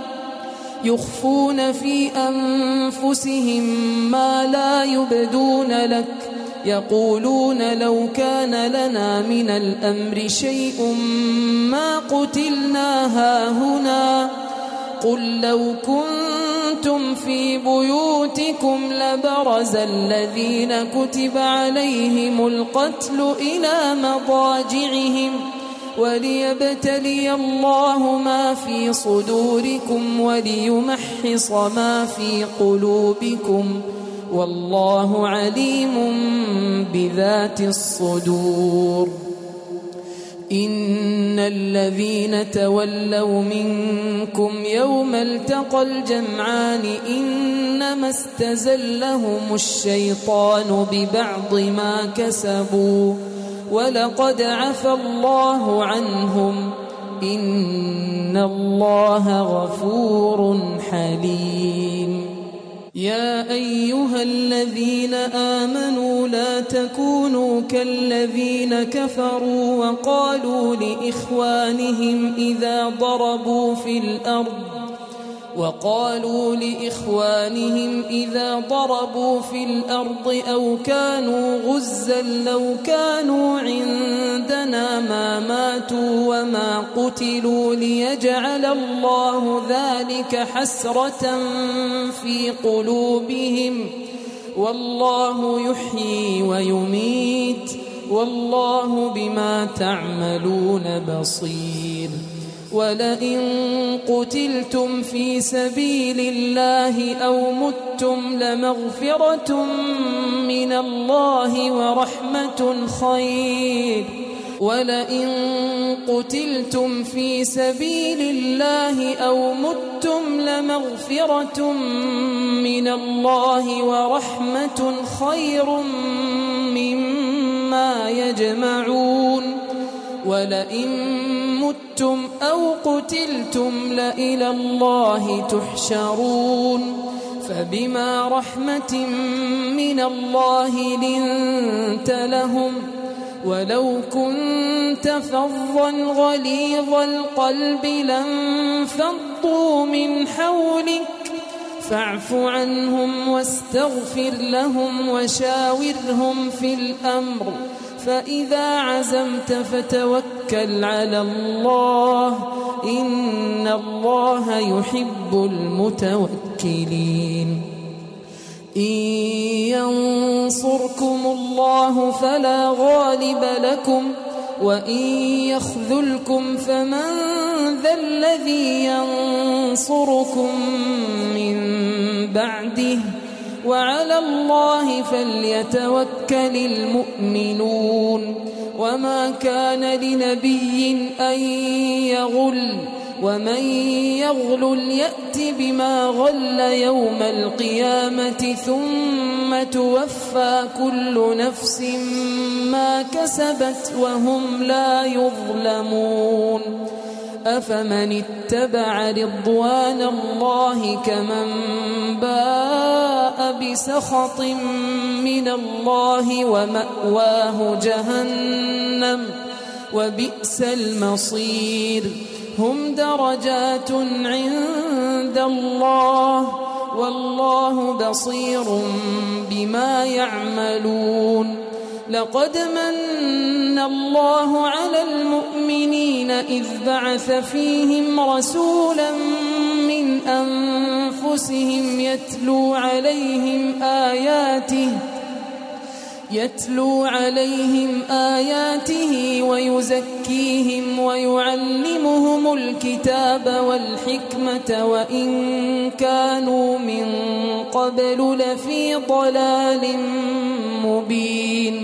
يخفون في أنفسهم ما لا يبدون لك يقولون لو كان لنا من الأمر شيء ما قتلنا هاهنا قل لو كنتم في بيوتكم لبرز الذين كتب عليهم القتل إلى مضاجعهم وليبتلي الله ما في صدوركم وليمحص ما في قلوبكم والله عليم بذات الصدور إن الذين تولوا منكم يوم التقى الجمعان إنما استزلهم الشيطان ببعض ما كسبوا ولقد عفى الله عنهم إن الله غفور حليم يا أيها الذين آمنوا لا تكونوا كالذين كفروا وقالوا لإخوانهم إذا ضربوا في الأرض أو كانوا غزا لو كانوا عندنا ما ماتوا وما قتلوا ليجعل الله ذلك حسرة في قلوبهم والله يحيي ويميت والله بما تعملون بصير ولئن قتلتم في سبيل الله أو متم لمغفرة من الله ورحمة خير مما يجمعون ولئن متم أو قتلتم لإلى الله تحشرون فبما رحمة من الله لنت لهم ولو كنت فظا غليظ القلب لانفضوا من حولك فاعف عنهم واستغفر لهم وشاورهم في الأمر فإذا عزمت فتوكل على الله إن الله يحب المتوكلين إن ينصركم الله فلا غالب لكم وإن يخذلكم فمن ذا الذي ينصركم من بعده وعلى الله فليتوكل المؤمنون وما كان لنبي أن يغل ومن يغل يأت بما غل يوم القيامة ثم توفى كل نفس ما كسبت وهم لا يظلمون أفمن اتبع رضوان الله كمن باء بسخط من الله ومأواه جهنم وبئس المصير هم درجات عند الله والله بصير بما يعملون لقد من الله على المؤمنين إذ بعث فيهم رسولا من يتلو عليهم آياته ويزكيهم ويعلمهم الكتاب والحكمة وإن كانوا من قبل لفي ضلال مبين.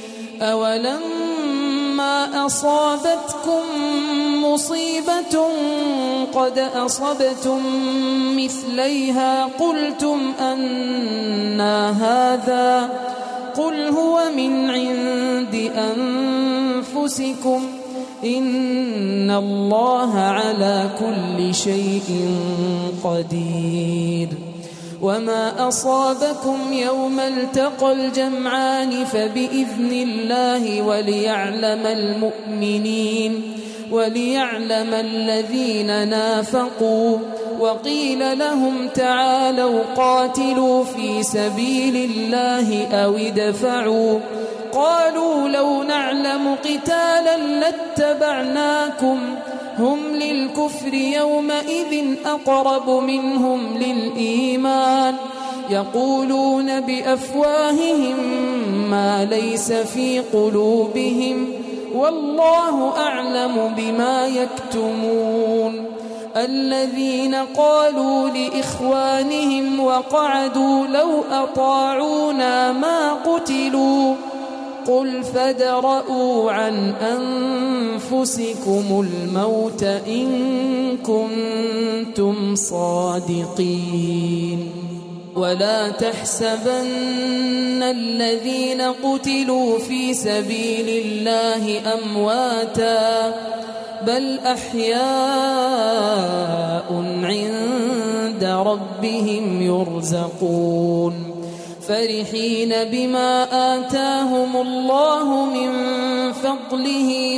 أولما أصابتكم مصيبة قد أصبتم مثليها قلتم أنى هذا قل هو من عند أنفسكم إن الله على كل شيء قدير. وما أصابكم يوم التقى الجمعان فبإذن الله وليعلم الذين نافقوا. وقيل لهم تعالوا قاتلوا في سبيل الله أو ادفعوا قالوا لو نعلم قتالا لاتبعناكم هم للكفر يومئذ أقرب منهم للإيمان يقولون بأفواههم ما ليس في قلوبهم والله أعلم بما يكتمون. الذين قالوا لإخوانهم وقعدوا لو أطاعونا ما قتلوا قل فادرءوا عن أنفسكم الموت إن كنتم صادقين. ولا تحسبن الذين قتلوا في سبيل الله أمواتا بل أحياء عند ربهم يرزقون فرحين بما آتاهم الله من فضله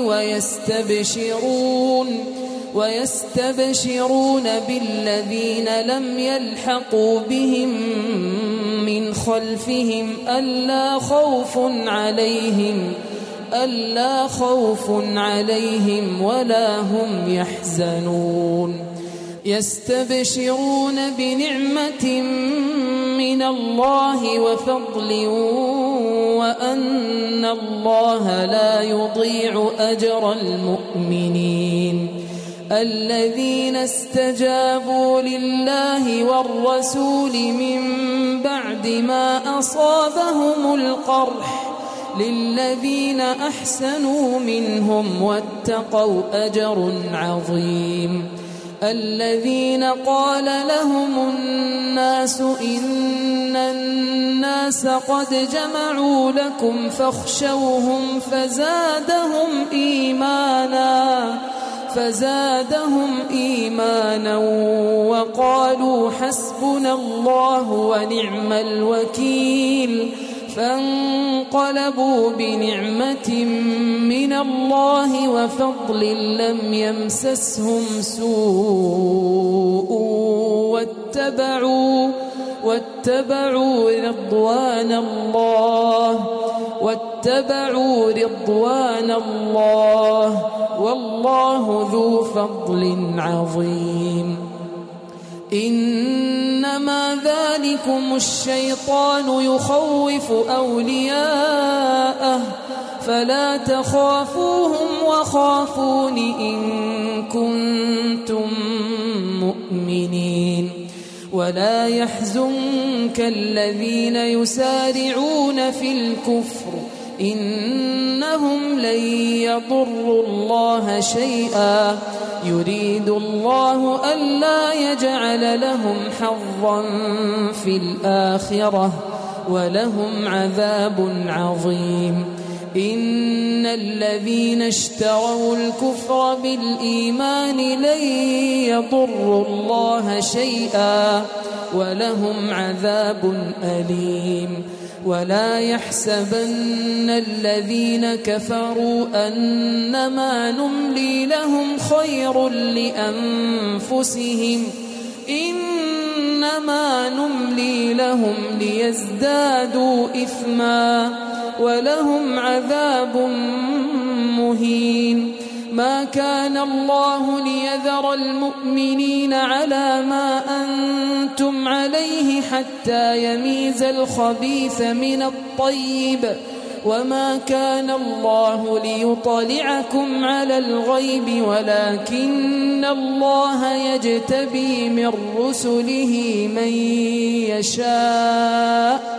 ويستبشرون بالذين لم يلحقوا بهم من خلفهم ألا خوف عليهم ولا هم يحزنون. يستبشرون بنعمة من الله وفضل وأن الله لا يضيع أجر المؤمنين. الذين استجابوا لله والرسول من بعد ما أصابهم القرح للذين أحسنوا منهم واتقوا أجر عظيم. الذين قال لهم الناس إن الناس قد جمعوا لكم فاخشوهم فزادهم إيمانا وقالوا حسبنا الله ونعم الوكيل فانقلبوا بنعمة من الله وفضل لم يمسسهم سوء واتبعوا رضوان الله والله ذو فضل عظيم. إنما ذلكم الشيطان يخوف أولياءه فلا تخافوهم وخافون إن كنتم مؤمنين. ولا يحزنك الذين يسارعون في الكفر إنهم لن يضروا الله شيئا يريد الله ألا يجعل لهم حظا في الآخرة ولهم عذاب عظيم. إن الذين اشتروا الكفر بالإيمان لن يضروا الله شيئا ولهم عذاب أليم. ولا يحسبن الذين كفروا أنما نملي لهم خير لأنفسهم إنما نملي لهم ليزدادوا إثما ولهم عذاب مهين. ما كان الله ليذر المؤمنين على ما أنتم عليه حتى يميز الخبيث من الطيب وما كان الله ليطلعكم على الغيب ولكن الله يجتبي من رسله من يشاء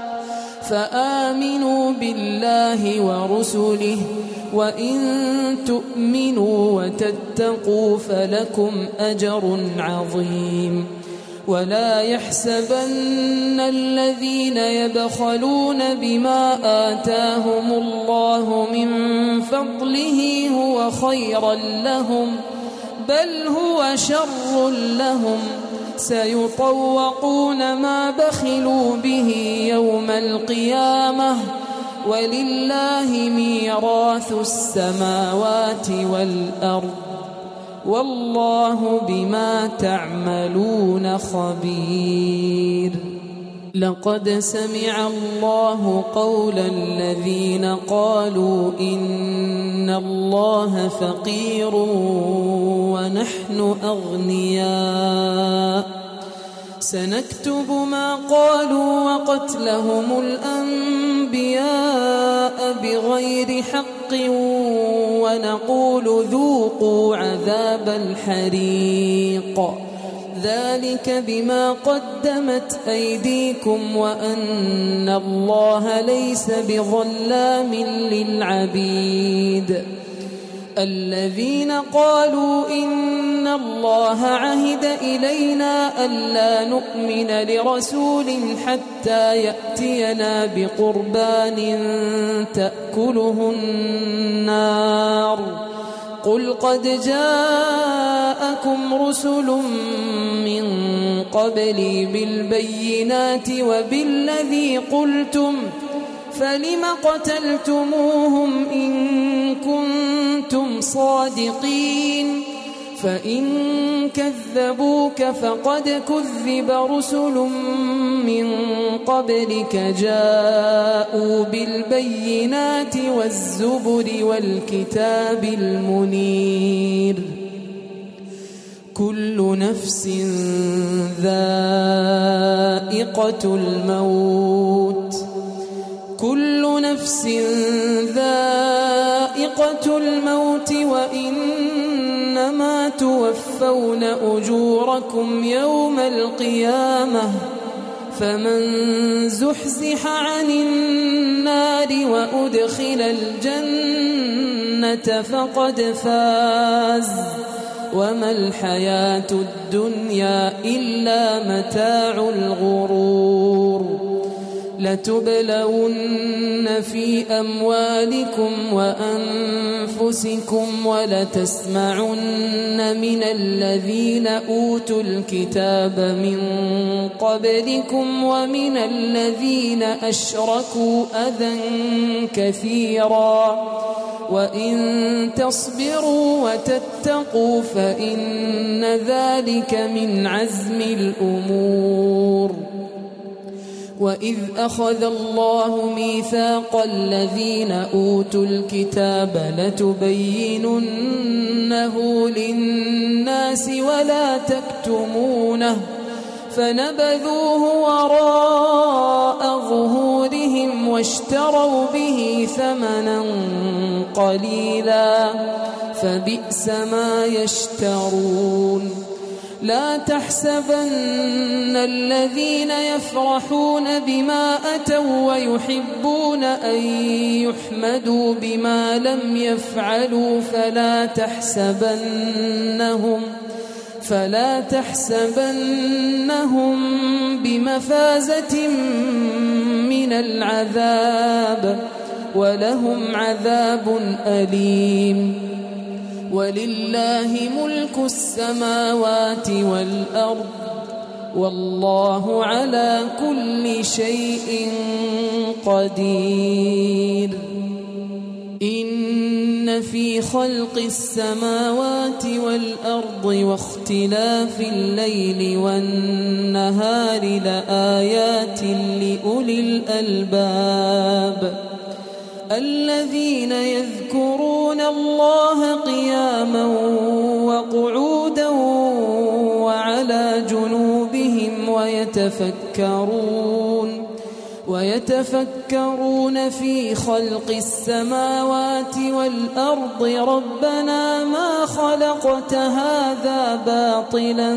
فآمنوا بالله ورسله وإن تؤمنوا وتتقوا فلكم أجر عظيم ولا يحسبن الذين يبخلون بما آتاهم الله من فضله هو خيرا لهم بل هو شر لهم سيطوقون ما بخلوا به يوم القيامة ولله ميراث السماوات والأرض والله بما تعملون خبير. لقد سمع الله قول الذين قالوا إن الله فقير ونحن أغنياء سنكتب ما قالوا وقتلهم الأنبياء بغير حق ونقول ذوقوا عذاب الحريق ذلك بما قدمت أيديكم وأن الله ليس بظلام للعبيد. الذين قالوا إن الله عهد إلينا ألا نؤمن لرسول حتى يأتينا بقربان تأكله النار قل قد جاءكم رسل من قبلي بالبينات وبالذي قلتم فلم قتلتموهم إن كنتم صادقين فإن كذبوك فقد كذب رسل من قبلك جاءوا بالبينات والزبر والكتاب المنير كل نفس ذائقة الموت كل نفس ذائقة الموت وإنما توفون أجوركم يوم القيامة فمن زحزح عن النار وأدخل الجنة فقد فاز وما الحياة الدنيا إلا متاع الغرور. لتبلون في أموالكم وأنفسكم ولتسمعن من الذين أوتوا الكتاب من قبلكم ومن الذين أشركوا أذى كثيرا وإن تصبروا وتتقوا فإن ذلك من عزم الأمور. وإذ أخذ الله ميثاق الذين أوتوا الكتاب لتبيننه للناس ولا تكتمونه فنبذوه وراء ظهورهم واشتروا به ثمنا قليلا فبئس ما يشترون. لا تحسبن الذين يفرحون بما أتوا ويحبون أن يحمدوا بما لم يفعلوا فلا تحسبنهم بمفازة من العذاب ولهم عذاب أليم. ولله ملك السماوات والأرض والله على كل شيء قدير. إن في خلق السماوات والأرض واختلاف الليل والنهار لآيات لأولي الألباب الذين يذكرون الله قياما وقعودا وعلى جنوبهم ويتفكرون في خلق السماوات والأرض ربنا ما خلقت هذا باطلا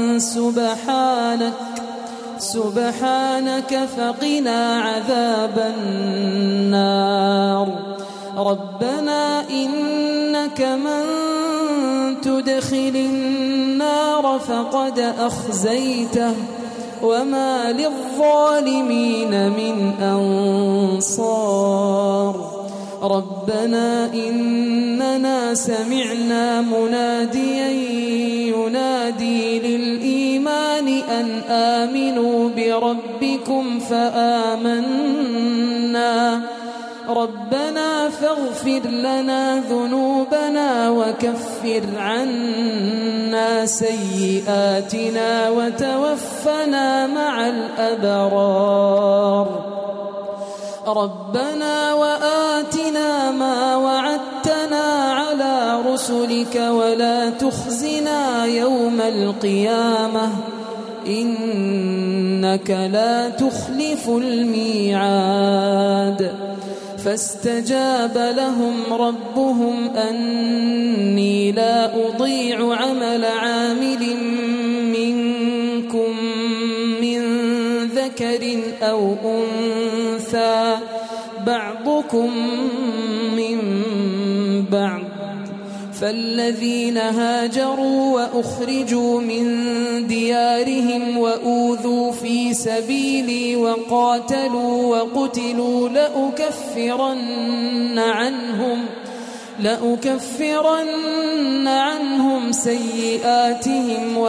سبحانك فقنا عذاب النار ربنا إنك من تدخل النار فقد أخزيته وما للظالمين من أنصار ربنا إننا سمعنا مناديا ينادي للإيمان أن آمنوا بربكم فآمنا ربنا فاغفر لنا ذنوبنا وكفر عنا سيئاتنا وتوفنا مع الأبرار ربنا وآتنا ما وعدتنا على رسلك ولا تخزنا يوم القيامة إنك لا تخلف الميعاد فاستجاب لهم ربهم أني لا أضيع عمل عامل منكم من ذكر أو أنثى بعضكم من بعض فالذين هاجروا وأخرجوا من ديارهم وأوذوا في سبيلي وقاتلوا وقتلوا لأكفرن عنهم سيئاتهم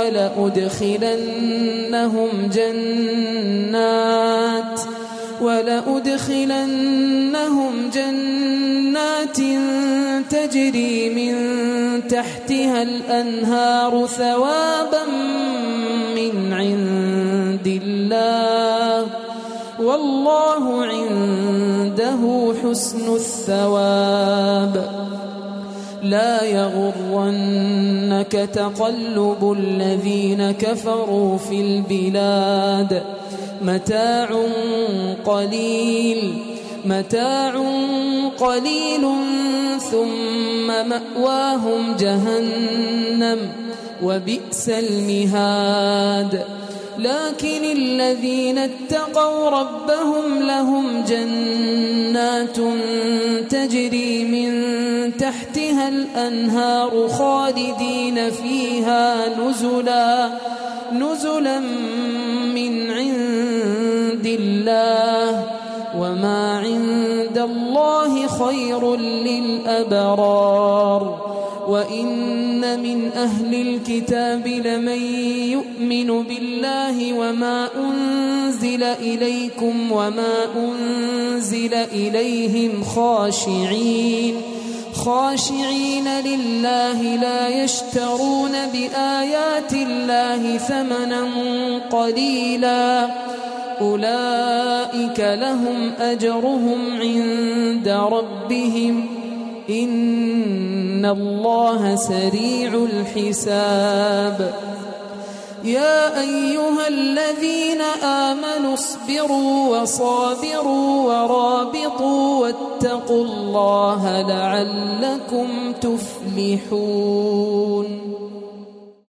ولأدخلنهم جنات تجري من تحتها الأنهار ثوابا من عند الله والله عنده حسن الثواب لا يغرنك تقلب الذين كفروا في البلاد متاع قليل ثم مأواهم جهنم وبئس المهاد لكن الذين اتقوا ربهم لهم جنات تجري من تحتها الأنهار خالدين فيها نزلا من عند الله وما عند الله خير للأبرار وإن من أهل الكتاب لمن يؤمن بالله وما أنزل إليكم وما أنزل إليهم خاشعين لله لا يشترون بآيات الله ثمنا قليلا أولئك لهم أجرهم عند ربهم إن الله سريع الحساب يا أيها الذين آمنوا اصبروا وصابروا ورابطوا واتقوا الله لعلكم تفلحون